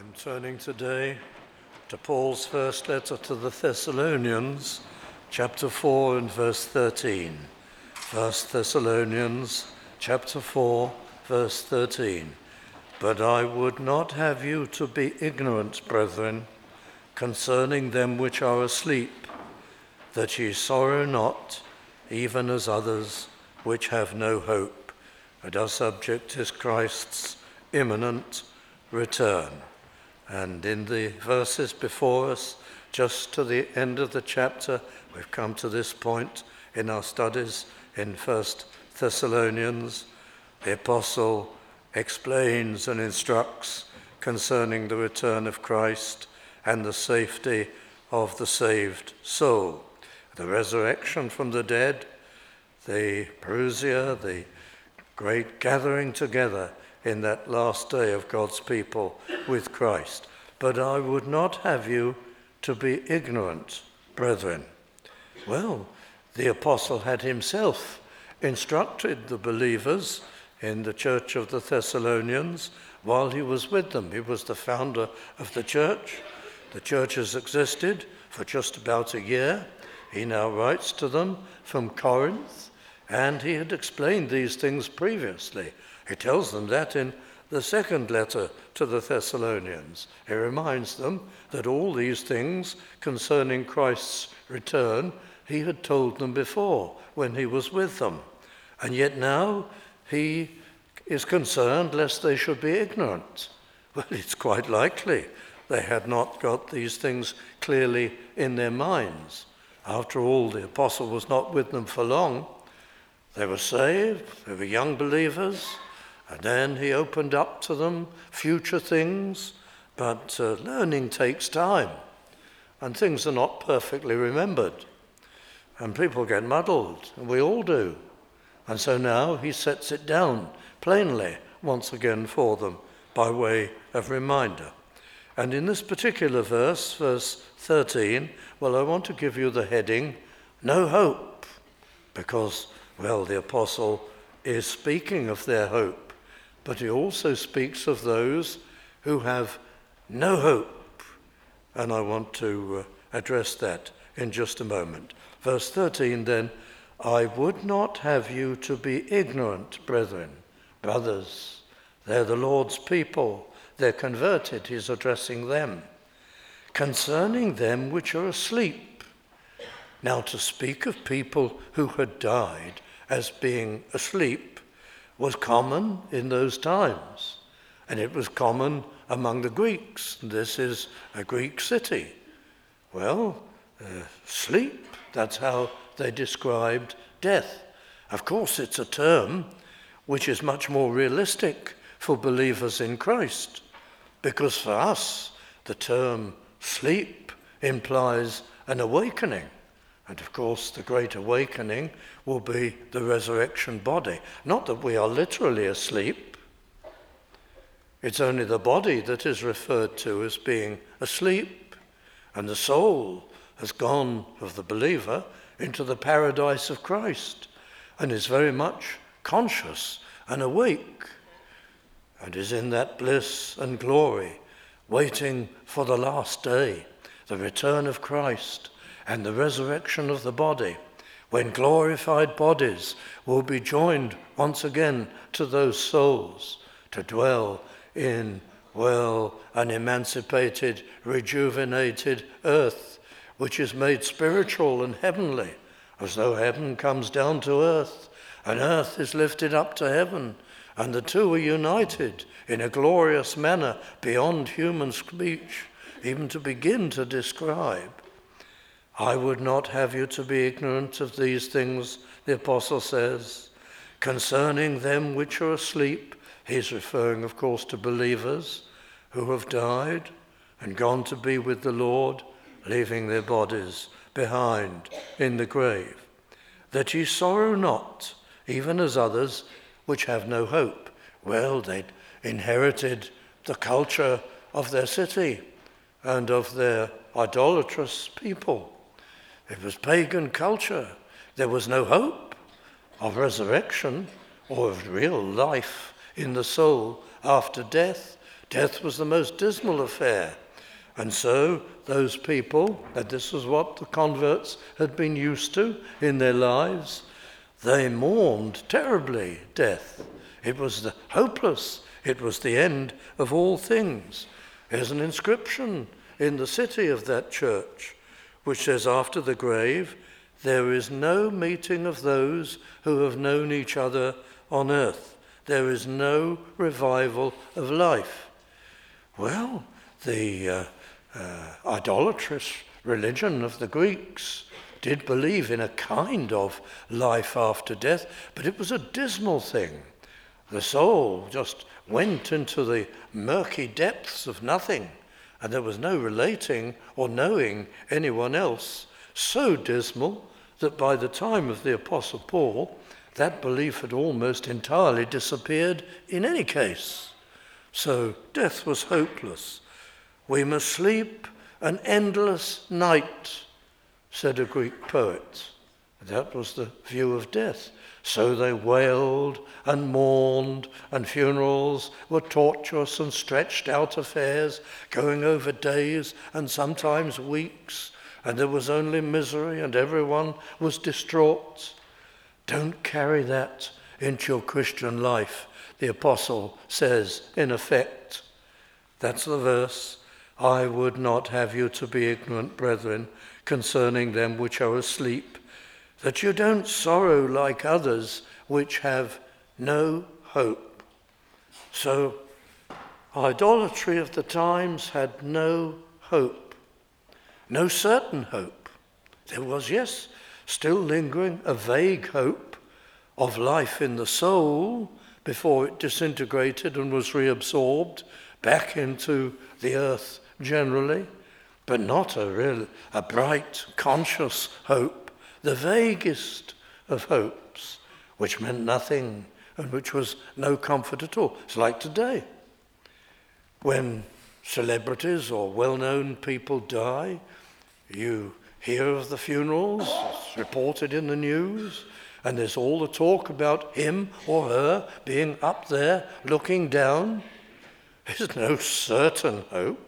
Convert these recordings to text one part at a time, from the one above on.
I'm turning today to Paul's first letter to the Thessalonians, chapter 4 and verse 13. 1 Thessalonians, chapter 4, verse 13. But I would not have you to be ignorant, brethren, concerning them which are asleep, that ye sorrow not, even as others which have no hope. And our subject is Christ's imminent return. And in the verses before us, just to the end of the chapter, we've come to this point in our studies in 1 Thessalonians. The apostle explains and instructs concerning the return of Christ and the safety of the saved soul. The resurrection from the dead, the parousia, the great gathering together in that last day of God's people with Christ. But I would not have you to be ignorant, brethren. Well, the apostle had himself instructed the believers in the church of the Thessalonians while he was with them. He was the founder of the church. The church has existed for just about a year. He now writes to them from Corinth, and he had explained these things previously. He tells them that in the second letter to the Thessalonians. He reminds them that all these things concerning Christ's return, he had told them before when he was with them. And yet now he is concerned lest they should be ignorant. Well, it's quite likely they had not got these things clearly in their minds. After all, the apostle was not with them for long. They were saved, they were young believers, and then he opened up to them future things, but learning takes time, and things are not perfectly remembered, and people get muddled, and we all do. And so now he sets it down plainly once again for them by way of reminder. And in this particular verse, verse 13, well, I want to give you the heading, No Hope, because, well, the apostle is speaking of their hope, but he also speaks of those who have no hope. And I want to address that in just a moment. Verse 13 then, I would not have you to be ignorant, brethren, brothers. They're the Lord's people. They're converted. He's addressing them. Concerning them which are asleep. Now, to speak of people who had died as being asleep was common in those times, and it was common among the Greeks. This is a Greek city. Well, sleep, that's how they described death. Of course, it's a term which is much more realistic for believers in Christ, because for us, the term sleep implies an awakening. And of course, the great awakening will be the resurrection body. Not that we are literally asleep. It's only the body that is referred to as being asleep. And the soul has gone, of the believer, into the paradise of Christ and is very much conscious and awake and is in that bliss and glory, waiting for the last day, the return of Christ, and the resurrection of the body, when glorified bodies will be joined once again to those souls to dwell in, well, an emancipated, rejuvenated earth, which is made spiritual and heavenly, as though heaven comes down to earth, and earth is lifted up to heaven, and the two are united in a glorious manner beyond human speech, even to begin to describe. I would not have you to be ignorant of these things, the apostle says, concerning them which are asleep. He's referring, of course, to believers who have died and gone to be with the Lord, leaving their bodies behind in the grave. That ye sorrow not, even as others which have no hope. Well, they'd inherited the culture of their city and of their idolatrous people. It was pagan culture. There was no hope of resurrection or of real life in the soul after death. Death was the most dismal affair. And so those people, and this is what the converts had been used to in their lives, they mourned terribly death. It was hopeless. It was the end of all things. There's an inscription in the city of that church which says, after the grave, there is no meeting of those who have known each other on earth. There is no revival of life. Well, the idolatrous religion of the Greeks did believe in a kind of life after death, but it was a dismal thing. The soul just went into the murky depths of nothing, and there was no relating or knowing anyone else. So dismal that by the time of the Apostle Paul, that belief had almost entirely disappeared in any case. So death was hopeless. We must sleep an endless night, said a Greek poet. That was the view of death. So they wailed and mourned, and funerals were tortuous and stretched out affairs, going over days and sometimes weeks, and there was only misery and everyone was distraught. Don't carry that into your Christian life, the apostle says in effect. That's the verse. I would not have you to be ignorant, brethren, concerning them which are asleep, that you don't sorrow like others which have no hope. So, idolatry of the times had no hope, no certain hope. There was, yes, still lingering a vague hope of life in the soul before it disintegrated and was reabsorbed back into the earth generally, but not a bright, conscious hope, the vaguest of hopes, which meant nothing and which was no comfort at all. It's like today, when celebrities or well-known people die, you hear of the funerals, it's reported in the news, and there's all the talk about him or her being up there looking down. There's no certain hope.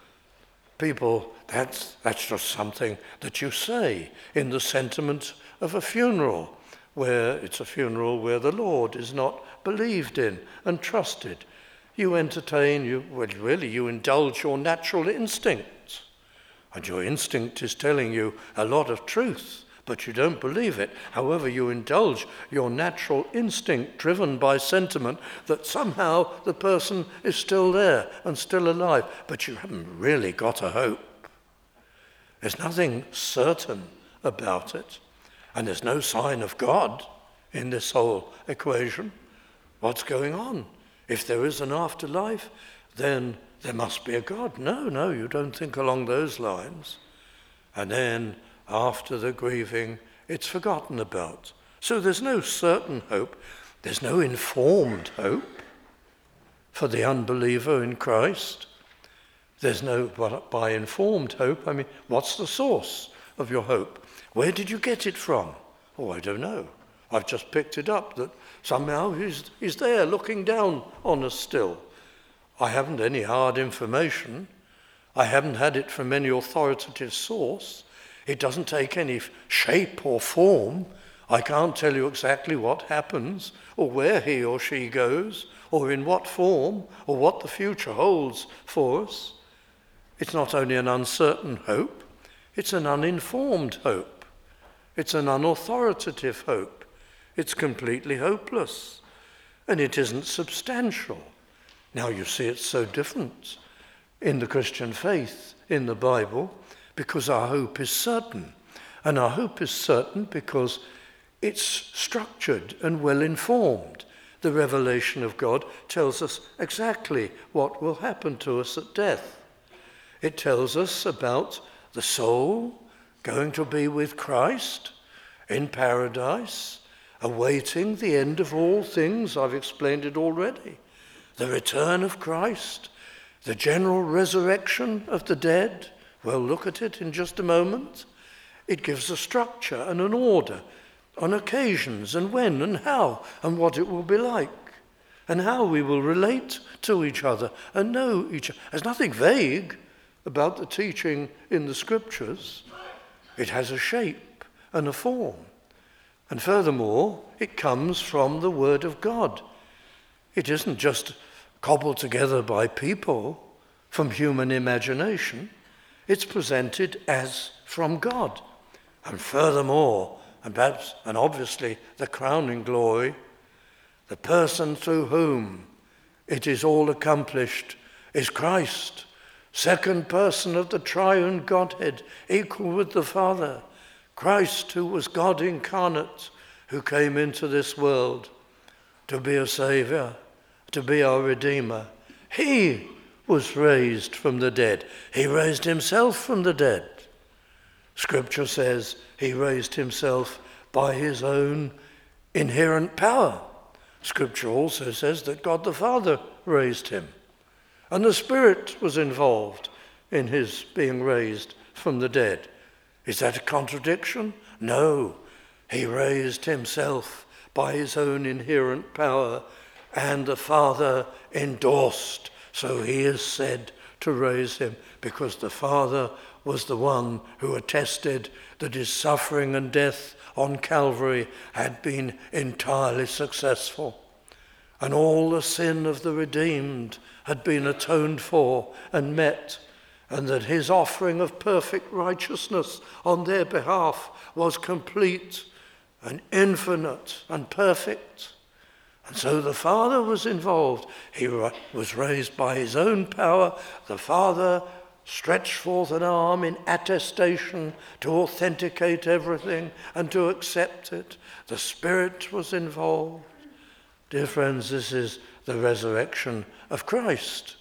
People, that's just something that you say in the sentiment of a funeral, where it's a funeral where the Lord is not believed in and trusted. You entertain, you indulge your natural instinct. And your instinct is telling you a lot of truth, but you don't believe it. However, you indulge your natural instinct driven by sentiment that somehow the person is still there and still alive, but you haven't really got a hope. There's nothing certain about it, and there's no sign of God in this whole equation. What's going on? If there is an afterlife, then there must be a God. No, you don't think along those lines. And then after the grieving, it's forgotten about. So there's no certain hope. There's no informed hope for the unbeliever in Christ. There's no, by informed hope, I mean, what's the source of your hope? Where did you get it from? Oh, I don't know. I've just picked it up that somehow he's there looking down on us still. I haven't any hard information. I haven't had it from any authoritative source. It doesn't take any shape or form. I can't tell you exactly what happens or where he or she goes or in what form or what the future holds for us. It's not only an uncertain hope, it's an uninformed hope. It's an unauthoritative hope. It's completely hopeless. And it isn't substantial. Now you see it's so different in the Christian faith, in the Bible, because our hope is certain. And our hope is certain because it's structured and well informed. The revelation of God tells us exactly what will happen to us at death. It tells us about the soul going to be with Christ in paradise, awaiting the end of all things. I've explained it already. The return of Christ, the general resurrection of the dead. We'll look at it in just a moment. It gives a structure and an order on occasions and when and how and what it will be like. and how we will relate to each other and know each other. There's nothing vague about the teaching in the Scriptures. It has a shape and a form. And furthermore, it comes from the Word of God. It isn't just cobbled together by people from human imagination. It's presented as from God. And furthermore, and perhaps and obviously the crowning glory, the person through whom it is all accomplished is Christ, second person of the triune Godhead, equal with the Father. Christ, who was God incarnate, who came into this world to be a Saviour, to be our Redeemer. He was raised from the dead. He raised himself from the dead. Scripture says he raised himself by his own inherent power. Scripture also says that God the Father raised him. And the Spirit was involved in his being raised from the dead. Is that a contradiction? No. He raised himself by his own inherent power, and the Father endorsed. So he is said to raise him because the Father was the one who attested that his suffering and death on Calvary had been entirely successful. And all the sin of the redeemed had been atoned for and met, and that his offering of perfect righteousness on their behalf was complete and infinite and perfect. And so the Father was involved. He was raised by his own power. The Father stretched forth an arm in attestation to authenticate everything and to accept it. The Spirit was involved. Dear friends, this is the resurrection of Christ.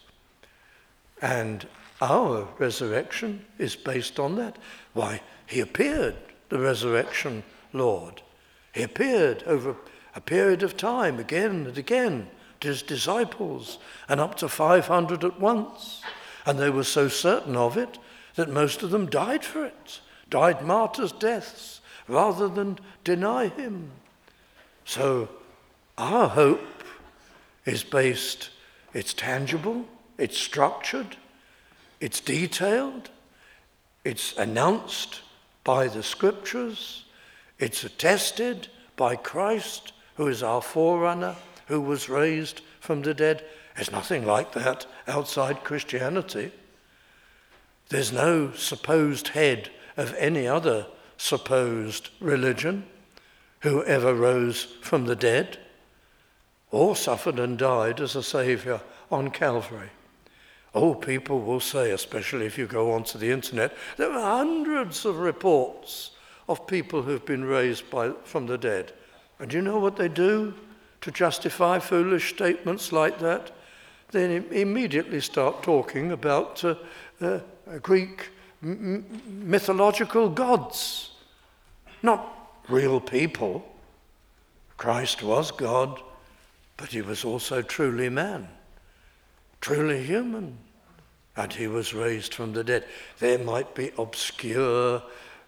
And our resurrection is based on that. Why, he appeared, the resurrection Lord. He appeared over a period of time, again and again, to his disciples, and up to 500 at once. And they were so certain of it that most of them died for it, died martyrs' deaths, rather than deny him. So our hope is based, it's tangible, it's structured, it's detailed, it's announced by the Scriptures, it's attested by Christ, who is our forerunner, who was raised from the dead. There's nothing like that outside Christianity. There's no supposed head of any other supposed religion who ever rose from the dead or suffered and died as a Saviour on Calvary. Oh, people will say, especially if you go onto the internet, there are hundreds of reports of people who've been raised from the dead. And you know what they do to justify foolish statements like that? They immediately start talking about Greek mythological gods, not real people. Christ was God, but he was also truly man, truly human, and he was raised from the dead. There might be obscure,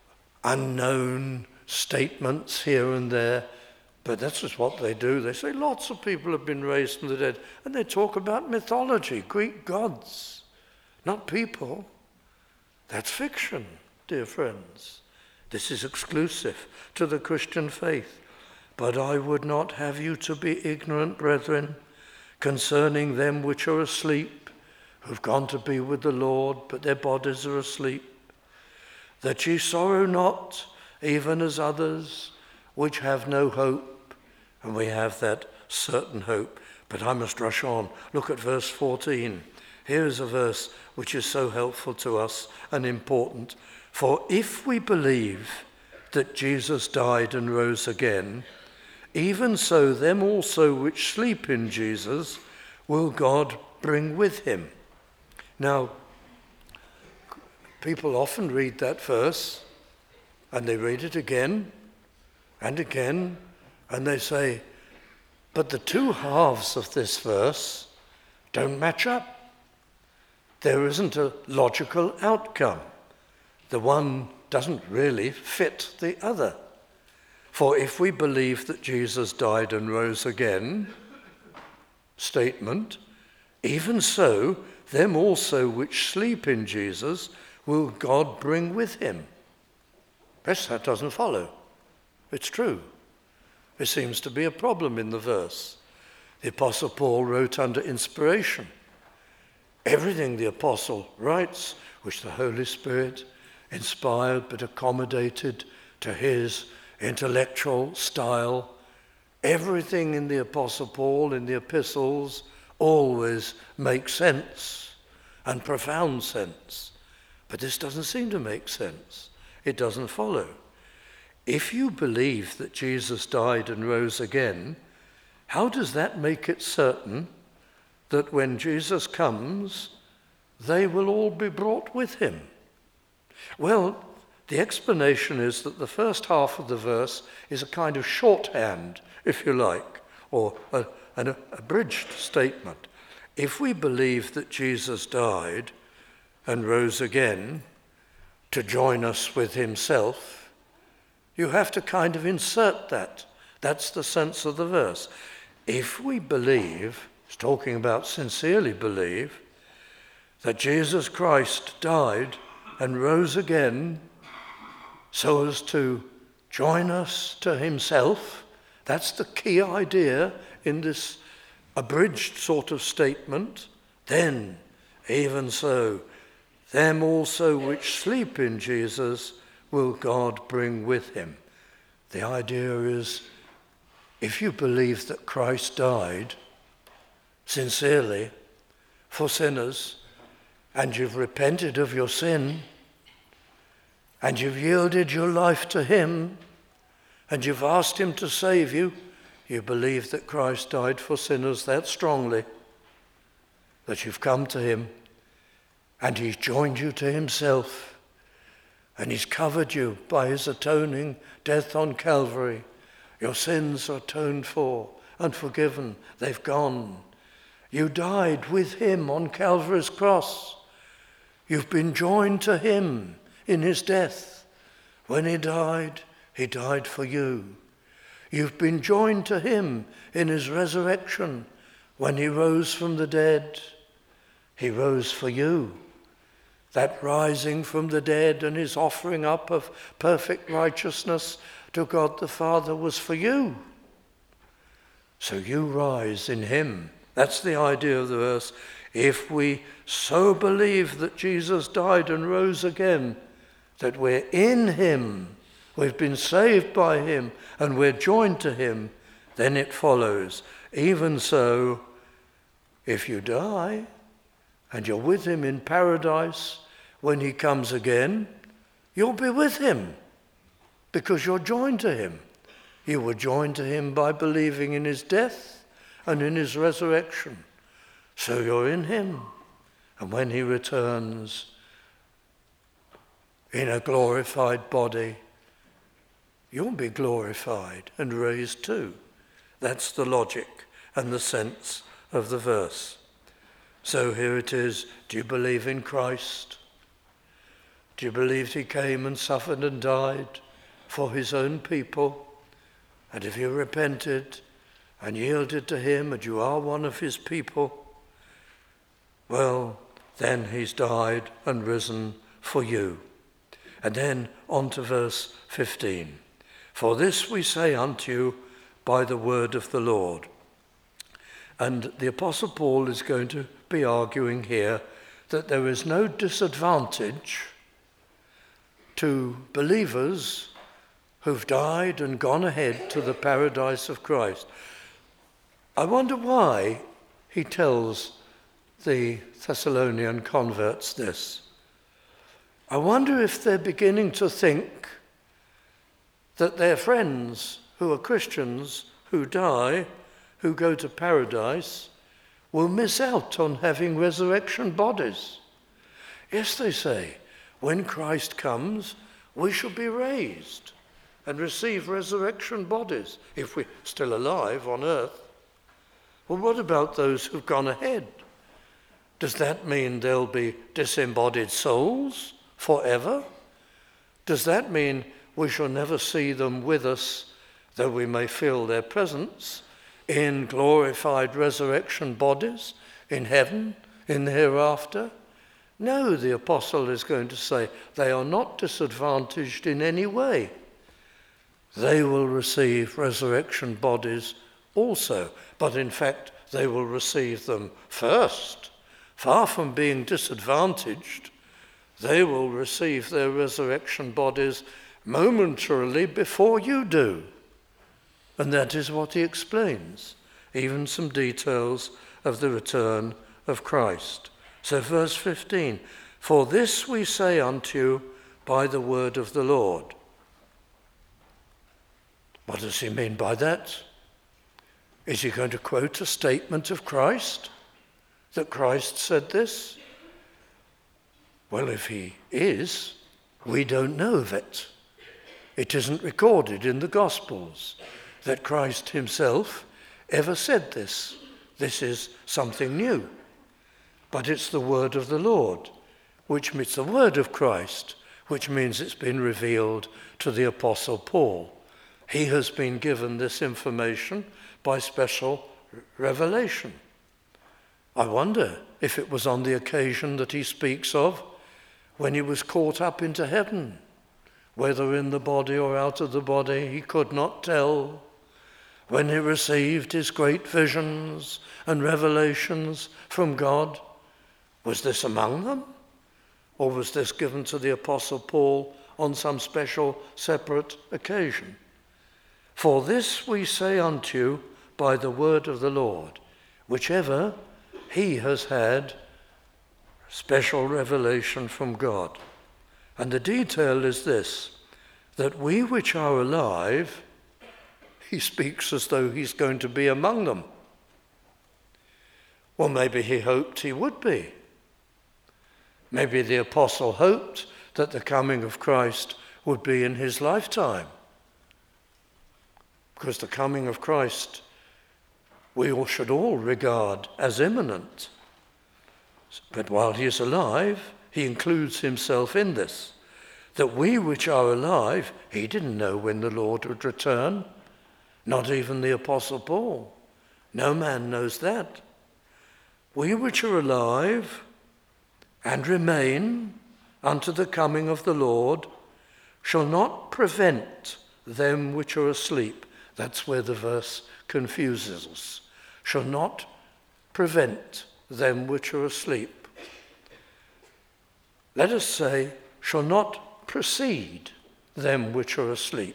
unknown statements here and there, but that's just what they do. They say lots of people have been raised from the dead, and they talk about mythology, Greek gods, not people. That's fiction, dear friends. This is exclusive to the Christian faith. But I would not have you to be ignorant, brethren, concerning them which are asleep, who've gone to be with the Lord, but their bodies are asleep, that ye sorrow not, even as others which have no hope. And we have that certain hope. But I must rush on. Look at verse 14. Here is a verse which is so helpful to us and important. For if we believe that Jesus died and rose again, even so them also which sleep in Jesus will God bring with him. Now, people often read that verse, and they read it again and again, and they say, but the two halves of this verse don't match up. There isn't a logical outcome. The one doesn't really fit the other. For if we believe that Jesus died and rose again, statement, even so, them also which sleep in Jesus will God bring with him. Yes, that doesn't follow. It's true. There seems to be a problem in the verse. The Apostle Paul wrote under inspiration. Everything the Apostle writes, which the Holy Spirit inspired but accommodated to his intellectual style, everything in the Apostle Paul, in the epistles, always makes sense and profound sense. But this doesn't seem to make sense. It doesn't follow. If you believe that Jesus died and rose again, how does that make it certain that when Jesus comes, they will all be brought with him? Well, the explanation is that the first half of the verse is a kind of shorthand, if you like, or an abridged statement. If we believe that Jesus died and rose again to join us with himself, you have to kind of insert that. That's the sense of the verse. If we believe, it's talking about sincerely believe, that Jesus Christ died and rose again so as to join us to himself, that's the key idea in this abridged sort of statement. Then, even so, them also which sleep in Jesus will God bring with him. The idea is, if you believe that Christ died sincerely for sinners, and you've repented of your sin, and you've yielded your life to him, and you've asked him to save you, you believe that Christ died for sinners that strongly, that you've come to him, and he's joined you to himself, and he's covered you by his atoning death on Calvary. Your sins are atoned for and forgiven. They've gone. You died with him on Calvary's cross. You've been joined to him in his death. When he died for you. You've been joined to him in his resurrection. When he rose from the dead, he rose for you. That rising from the dead and his offering up of perfect righteousness to God the Father was for you. So you rise in him. That's the idea of the verse. If we so believe that Jesus died and rose again, that we're in him, we've been saved by him, and we're joined to him, then it follows. Even so, if you die and you're with him in paradise when he comes again, you'll be with him because you're joined to him. You were joined to him by believing in his death and in his resurrection. So you're in him. And when he returns in a glorified body, you'll be glorified and raised too. That's the logic and the sense of the verse. So here it is. Do you believe in Christ? Do you believe he came and suffered and died for his own people? And if you repented and yielded to him and you are one of his people, well, then he's died and risen for you. And then on to verse 15. For this we say unto you by the word of the Lord. And the Apostle Paul is going to be arguing here that there is no disadvantage to believers who've died and gone ahead to the paradise of Christ. I wonder why he tells the Thessalonian converts this. I wonder if they're beginning to think that their friends who are Christians, who die, who go to paradise, will miss out on having resurrection bodies. Yes, they say, when Christ comes, we shall be raised and receive resurrection bodies if we're still alive on earth. Well, what about those who've gone ahead? Does that mean they'll be disembodied souls forever? Does that mean we shall never see them with us, though we may feel their presence, in glorified resurrection bodies in heaven, in the hereafter? No, the apostle is going to say they are not disadvantaged in any way. They will receive resurrection bodies also, but in fact they will receive them first. Far from being disadvantaged, they will receive their resurrection bodies momentarily before you do. And that is what he explains, even some details of the return of Christ. So verse 15, for this we say unto you by the word of the Lord. What does he mean by that? Is he going to quote a statement of Christ? That Christ said this? Well, if he is, we don't know of it. It isn't recorded in the Gospels that Christ himself ever said this. This is something new. But it's the word of the Lord, which means the word of Christ, which means it's been revealed to the Apostle Paul. He has been given this information by special revelation. I wonder if it was on the occasion that he speaks of when he was caught up into heaven, whether in the body or out of the body, he could not tell. When he received his great visions and revelations from God, was this among them? Or was this given to the Apostle Paul on some special separate occasion? For this we say unto you by the word of the Lord, whichever he has had special revelation from God. And the detail is this, that we which are alive, he speaks as though he's going to be among them. Well, maybe he hoped he would be. Maybe the apostle hoped that the coming of Christ would be in his lifetime. Because the coming of Christ we all should all regard as imminent. But while he is alive, he includes himself in this. That we which are alive, he didn't know when the Lord would return. Not even the Apostle Paul. No man knows that. We which are alive and remain unto the coming of the Lord shall not prevent them which are asleep. That's where the verse confuses us. Shall not prevent them which are asleep. Let us say, shall not precede them which are asleep.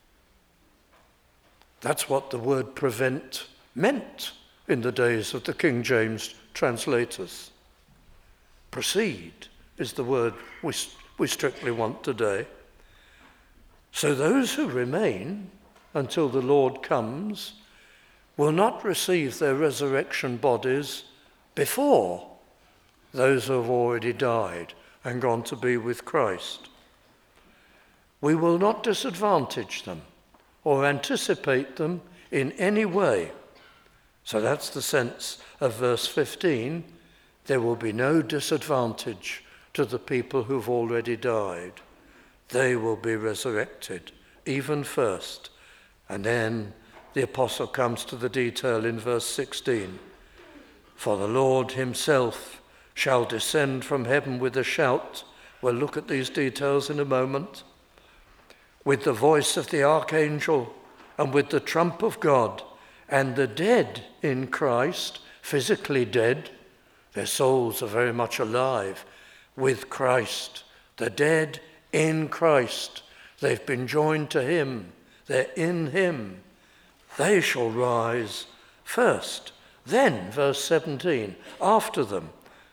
That's what the word prevent meant in the days of the King James translators. Precede is the word we strictly want today. So those who remain until the Lord comes will not receive their resurrection bodies before those who have already died and gone to be with Christ. We will not disadvantage them or anticipate them in any way. So that's the sense of verse 15. There will be no disadvantage to the people who've already died. They will be resurrected, even first. And then the apostle comes to the detail in verse 16. For the Lord himself shall descend from heaven with a shout. We'll look at these details in a moment. With the voice of the archangel and with the trump of God, and the dead in Christ, physically dead, their souls are very much alive with Christ. The dead in Christ, they've been joined to him, they're in him. They shall rise first. Then, verse 17, after them,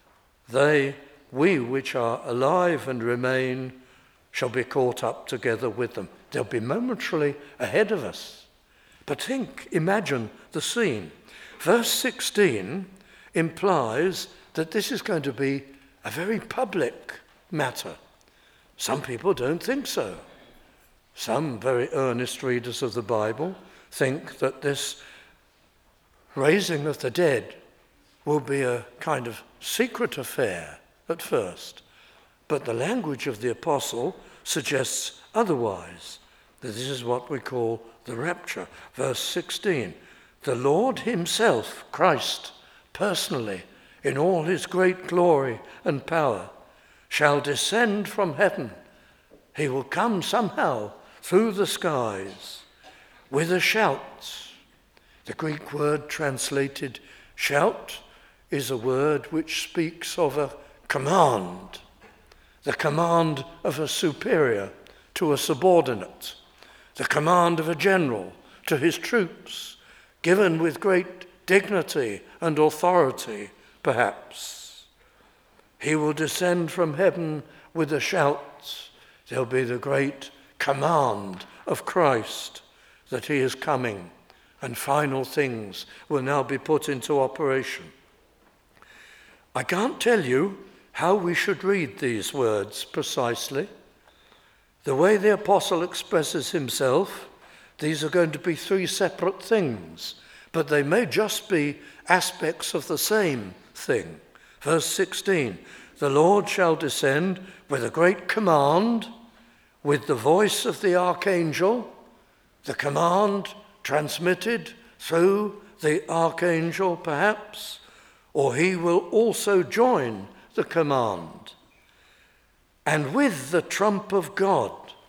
we which are alive and remain, shall be caught up together with them. They'll be momentarily ahead of us. But imagine the scene. Verse 16 implies that this is going to be a very public matter. Some people don't think so. Some very earnest readers of the Bible think that this raising of the dead will be a kind of secret affair at first. But the language of the apostle suggests otherwise, that this is what we call the rapture. Verse 16, The Lord himself, Christ, personally, in all his great glory and power, shall descend from heaven. He will come somehow through the skies with a shout. The Greek word translated shout is a word which speaks of a command, the command of a superior to a subordinate, the command of a general to his troops, given with great dignity and authority, perhaps. He will descend from heaven with a shout. There'll be the great command of Christ that he is coming, and final things will now be put into operation. I can't tell you how we should read these words precisely. The way the apostle expresses himself, these are going to be three separate things, but they may just be aspects of the same thing. Verse 16, the Lord shall descend with a great command, with the voice of the archangel, the command transmitted through the archangel perhaps, or he will also join the command. And with the trump of God,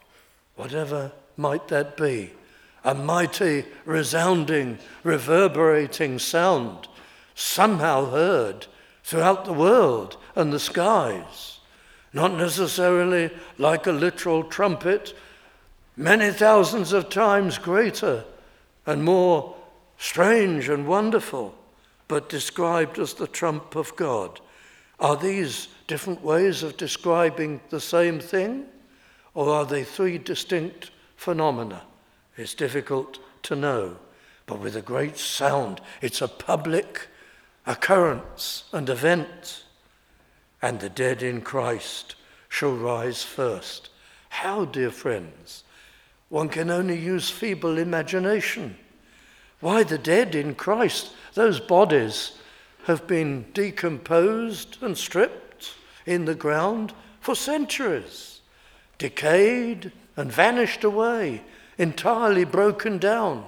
whatever might that be, a mighty, resounding, reverberating sound, somehow heard throughout the world and the skies, not necessarily like a literal trumpet, many thousands of times greater and more strange and wonderful, but described as the trump of God. Are these different ways of describing the same thing, or are they three distinct phenomena? It's difficult to know, but with a great sound, it's a public occurrence and event, and the dead in Christ shall rise first. How, dear friends? One can only use feeble imagination. Why, the dead in Christ, those bodies have been decomposed and stripped in the ground for centuries, decayed and vanished away, entirely broken down.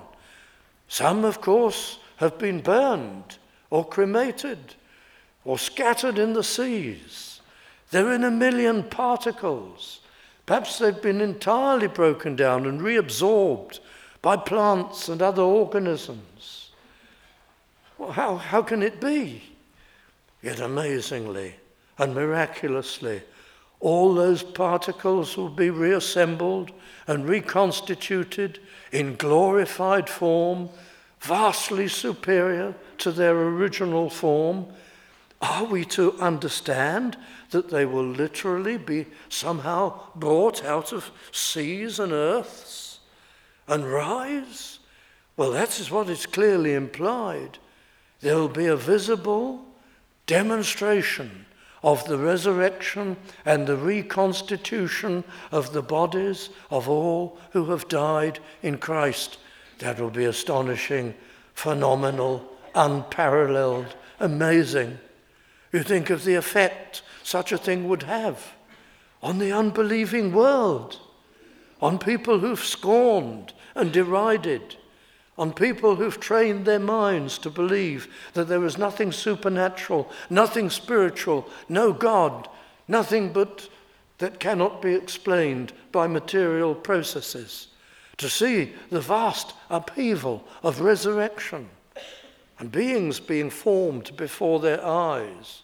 Some, of course, have been burned or cremated or scattered in the seas. They're in a million particles. Perhaps they've been entirely broken down and reabsorbed by plants and other organisms. Well, how can it be? Yet amazingly and miraculously, all those particles will be reassembled and reconstituted in glorified form, vastly superior to their original form. Are we to understand that they will literally be somehow brought out of seas and earths and rise? Well, that is what is clearly implied. There will be a visible demonstration of the resurrection and the reconstitution of the bodies of all who have died in Christ. That will be astonishing, phenomenal, unparalleled, amazing. You think of the effect such a thing would have on the unbelieving world, on people who've scorned and derided, on people who've trained their minds to believe that there is nothing supernatural, nothing spiritual, no God, nothing but that cannot be explained by material processes. To see the vast upheaval of resurrection and beings being formed before their eyes,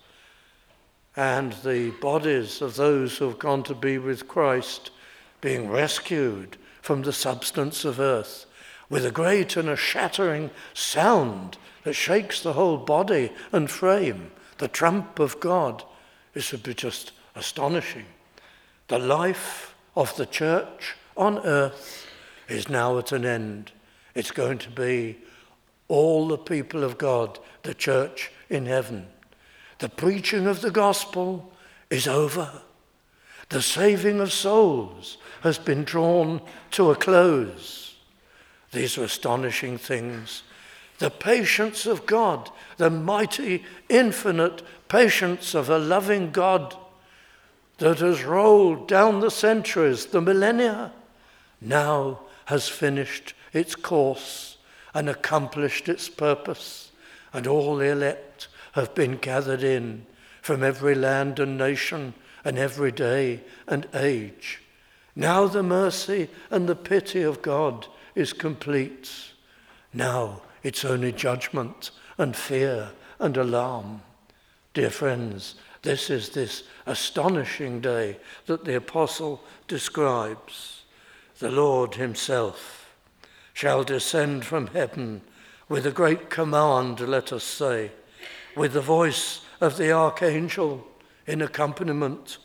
and the bodies of those who have gone to be with Christ being rescued from the substance of earth with a great and a shattering sound that shakes the whole body and frame, the trump of God. This would be just astonishing. The life of the church on earth is now at an end. It's going to be all the people of God, the church in heaven. The preaching of the gospel is over. The saving of souls has been drawn to a close. These are astonishing things. The patience of God, the mighty, infinite patience of a loving God that has rolled down the centuries, the millennia, now has finished its course and accomplished its purpose, and all the elect have been gathered in from every land and nation and every day and age. Now the mercy and the pity of God is complete. Now it's only judgment and fear and alarm. Dear friends, this is this astonishing day that the apostle describes. The Lord himself shall descend from heaven with a great command, let us say, with the voice of the archangel in accompaniment,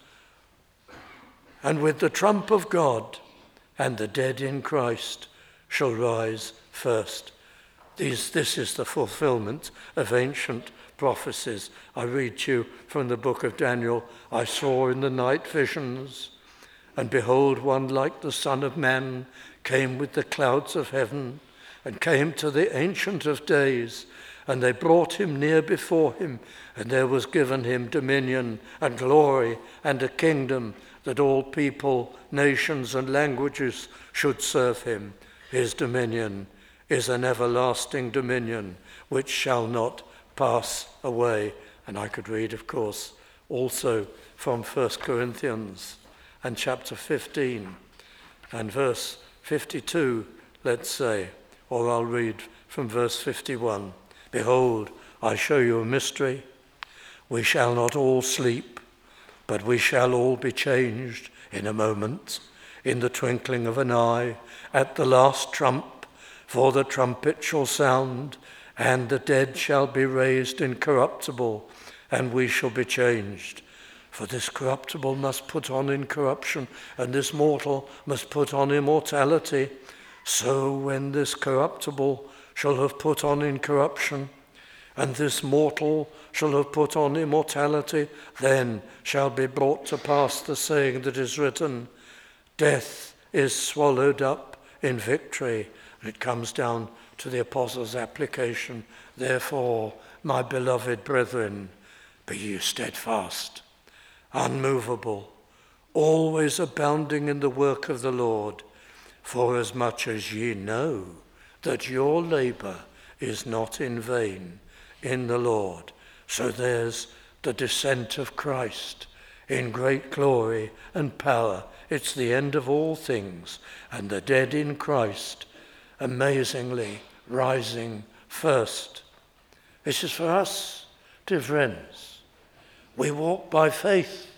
and with the trump of God, and the dead in Christ shall rise first. This is the fulfillment of ancient prophecies. I read to you from the book of Daniel. I saw in the night visions, and behold, one like the Son of Man came with the clouds of heaven, and came to the Ancient of Days, and they brought him near before him, and there was given him dominion and glory and a kingdom, that all people, nations, and languages should serve him. His dominion is an everlasting dominion which shall not pass away. And I could read, of course, also from 1 Corinthians and chapter 15 and verse 52, let's say, or I'll read from verse 51. Behold, I show you a mystery. We shall not all sleep, but we shall all be changed in a moment, in the twinkling of an eye, at the last trump, for the trumpet shall sound, and the dead shall be raised incorruptible, and we shall be changed. For this corruptible must put on incorruption, and this mortal must put on immortality. So when this corruptible shall have put on incorruption, and this mortal shall have put on immortality, then shall be brought to pass the saying that is written, death is swallowed up in victory. And it comes down to the apostles' application. Therefore, my beloved brethren, be ye steadfast, unmovable, always abounding in the work of the Lord, forasmuch as ye know that your labor is not in vain in the Lord. So there's the descent of Christ in great glory and power. It's the end of all things, and the dead in Christ amazingly rising first. This is for us, dear friends. We walk by faith.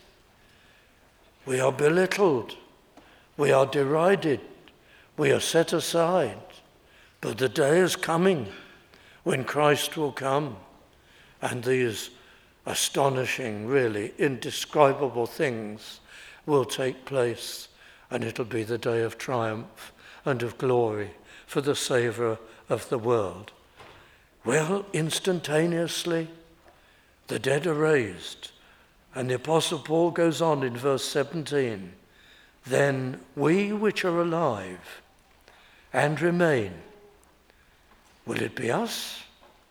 We are belittled. We are derided. We are set aside. But the day is coming when Christ will come, and these astonishing, really indescribable things will take place, and it'll be the day of triumph and of glory for the Saviour of the world. Well, instantaneously, the dead are raised, and the Apostle Paul goes on in verse 17, then we which are alive and remain, will it be us?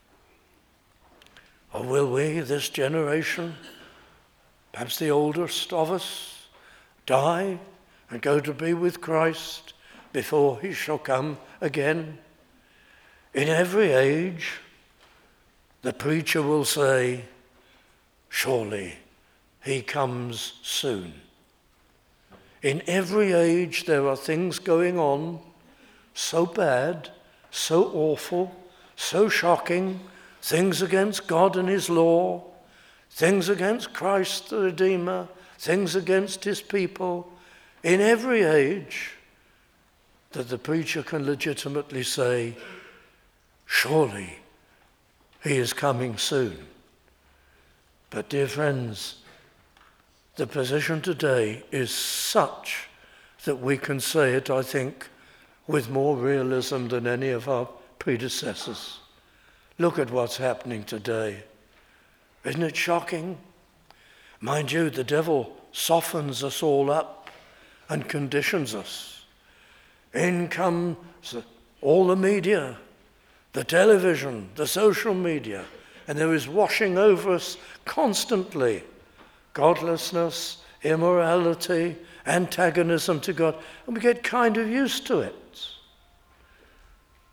Or will we, this generation, perhaps the oldest of us, die and go to be with Christ before he shall come again? In every age, the preacher will say, surely he comes soon. In every age, there are things going on so bad, so awful, so shocking, things against God and his law, things against Christ the Redeemer, things against his people, in every age, that the preacher can legitimately say, surely he is coming soon. But dear friends, the position today is such that we can say it, I think, with more realism than any of our predecessors. Look at what's happening today. Isn't it shocking? Mind you, the devil softens us all up and conditions us. In comes all the media, the television, the social media, and there is washing over us constantly godlessness, immorality, antagonism to God, and we get kind of used to it.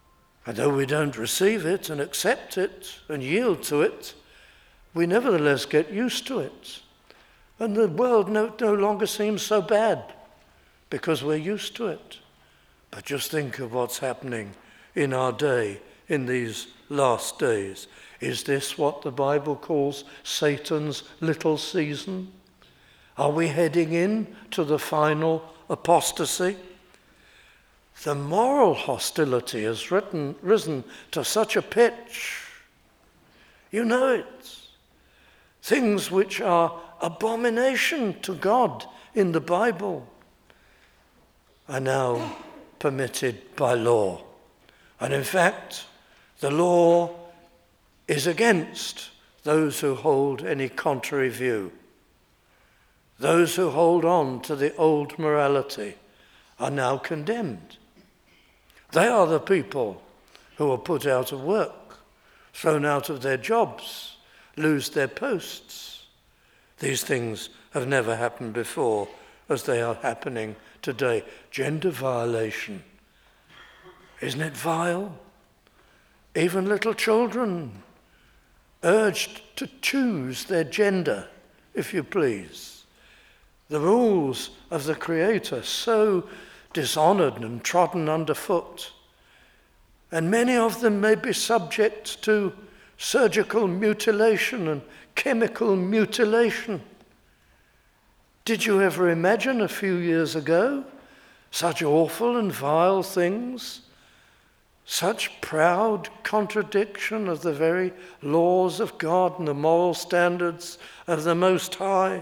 And though we don't receive it and accept it and yield to it, we nevertheless get used to it. And the world no longer seems so bad because we're used to it. But just think of what's happening in our day, in these last days. Is this what the Bible calls Satan's little season? Are we heading in to the final apostasy? The moral hostility has risen to such a pitch. You know it. Things which are abomination to God in the Bible are now permitted by law. And in fact, the law is against those who hold any contrary view. Those who hold on to the old morality are now condemned. They are the people who are put out of work, thrown out of their jobs, lose their posts. These things have never happened before as they are happening today. Gender violation. Isn't it vile? Even little children urged to choose their gender, if you please. The rules of the Creator so dishonored and trodden underfoot. And many of them may be subject to surgical mutilation and chemical mutilation. Did you ever imagine a few years ago such awful and vile things? Such proud contradiction of the very laws of God and the moral standards of the Most High.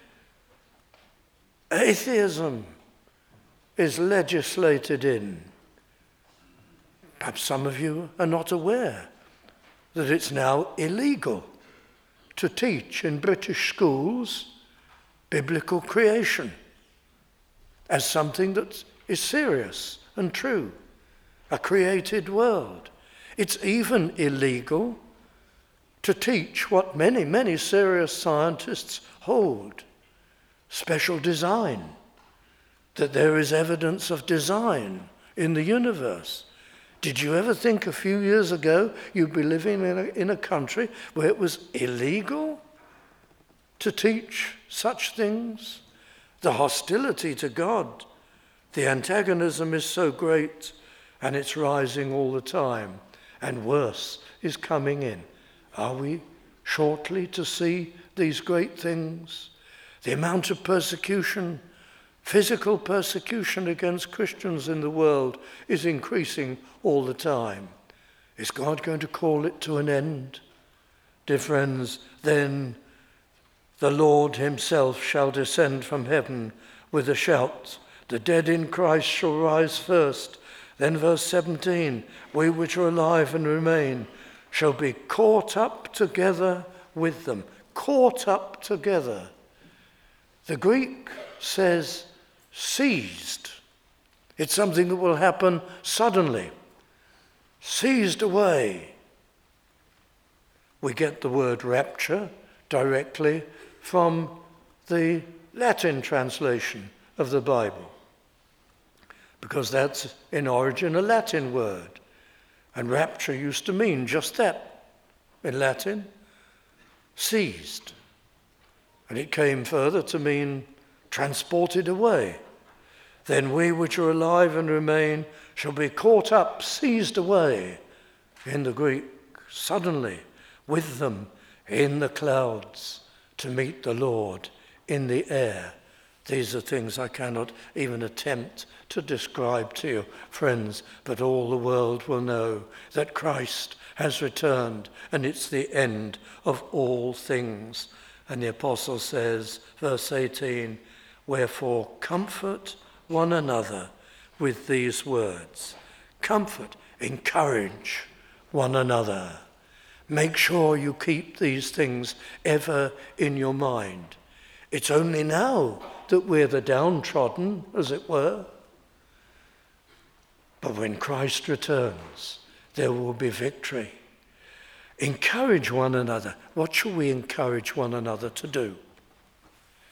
Atheism is legislated in. Perhaps some of you are not aware that it's now illegal to teach in British schools biblical creation as something that is serious and true, a created world. It's even illegal to teach what many, many serious scientists hold, special design, that there is evidence of design in the universe. Did you ever think a few years ago you'd be living in a country where it was illegal to teach such things? The hostility to God, the antagonism is so great, and it's rising all the time, and worse is coming in. Are we shortly to see these great things? The amount of persecution, physical persecution against Christians in the world is increasing all the time. Is God going to call it to an end? Dear friends, then the Lord himself shall descend from heaven with a shout. The dead in Christ shall rise first. Then verse 17, we which are alive and remain shall be caught up together with them. Caught up together. The Greek says seized. It's something that will happen suddenly. Seized away. We get the word rapture directly from the Latin translation of the Bible, because that's in origin a Latin word. And rapture used to mean just that in Latin, seized. And it came further to mean transported away. Then we which are alive and remain shall be caught up, seized away, in the Greek, suddenly, with them in the clouds to meet the Lord in the air. These are things I cannot even attempt to describe to you, friends, but all the world will know that Christ has returned, and it's the end of all things. And the apostle says, verse 18, wherefore comfort one another with these words. Comfort, encourage one another. Make sure you keep these things ever in your mind. It's only now that we're the downtrodden, as it were. But when Christ returns, there will be victory. Encourage one another. What shall we encourage one another to do?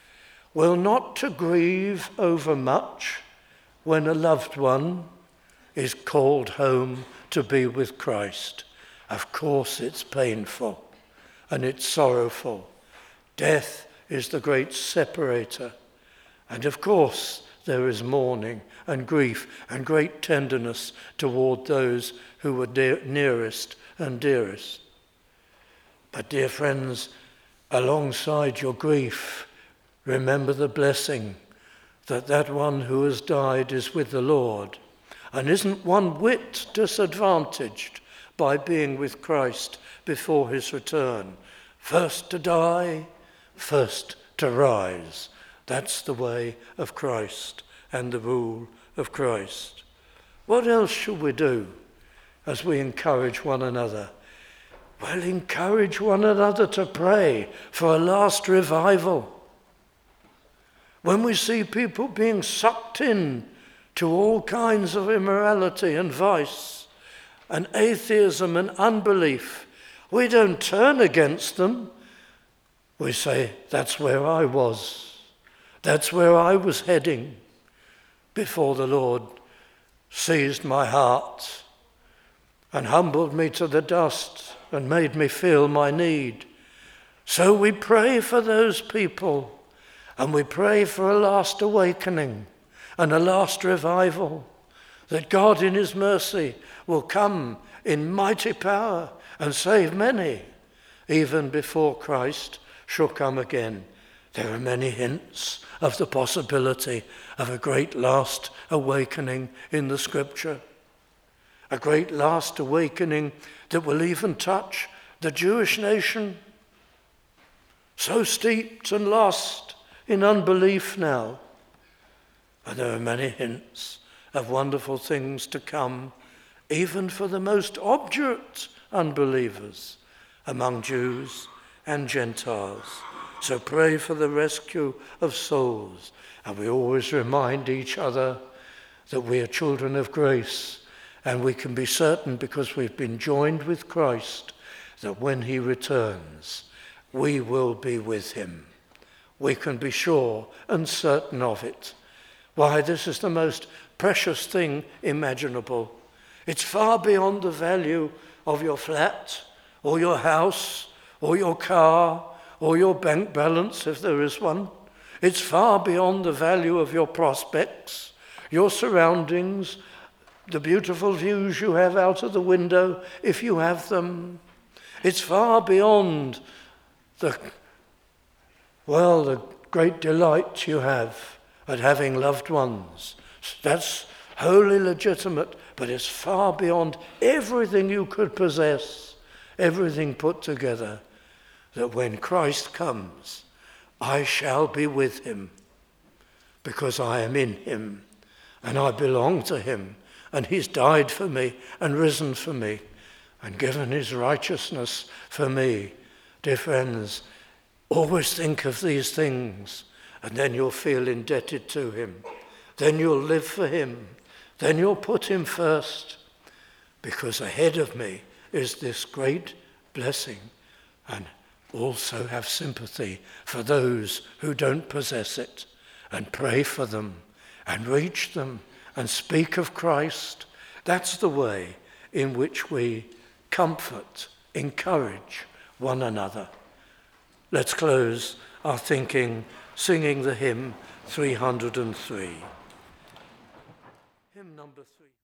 Well, not to grieve over much when a loved one is called home to be with Christ. Of course it's painful and it's sorrowful. Death is the great separator. And of course there is mourning and grief and great tenderness toward those who were nearest and dearest. But dear friends, alongside your grief, remember the blessing that one who has died is with the Lord and isn't one whit disadvantaged by being with Christ before his return. First to die, first to rise. That's the way of Christ and the rule of Christ. What else should we do as we encourage one another? Well, encourage one another to pray for a last revival. When we see people being sucked in to all kinds of immorality and vice and atheism and unbelief, we don't turn against them. We say, that's where I was. That's where I was heading before the Lord seized my heart and humbled me to the dust and made me feel my need. So we pray for those people, and we pray for a last awakening and a last revival, that God in his mercy will come in mighty power and save many, even before Christ shall come again. There are many hints of the possibility of a great last awakening in the Scripture. A great last awakening that will even touch the Jewish nation, so steeped and lost in unbelief now. And there are many hints of wonderful things to come, even for the most obdurate unbelievers among Jews and Gentiles. So pray for the rescue of souls. And we always remind each other that we are children of grace, and we can be certain, because we've been joined with Christ, that when he returns, we will be with him. We can be sure and certain of it. Why, this is the most precious thing imaginable. It's far beyond the value of your flat, or your house, or your car, or your bank balance, if there is one. It's far beyond the value of your prospects, your surroundings, the beautiful views you have out of the window, if you have them. It's far beyond the great delight you have at having loved ones. That's wholly legitimate, but it's far beyond everything you could possess, everything put together, that when Christ comes, I shall be with him, because I am in him, and I belong to him, and he's died for me and risen for me and given his righteousness for me. Dear friends, always think of these things, and then you'll feel indebted to him. Then you'll live for him. Then you'll put him first, because ahead of me is this great blessing, and also have sympathy for those who don't possess it, and pray for them and reach them and speak of Christ. That's the way in which we comfort, encourage one another. Let's close our thinking singing the hymn 303. Hymn number 3.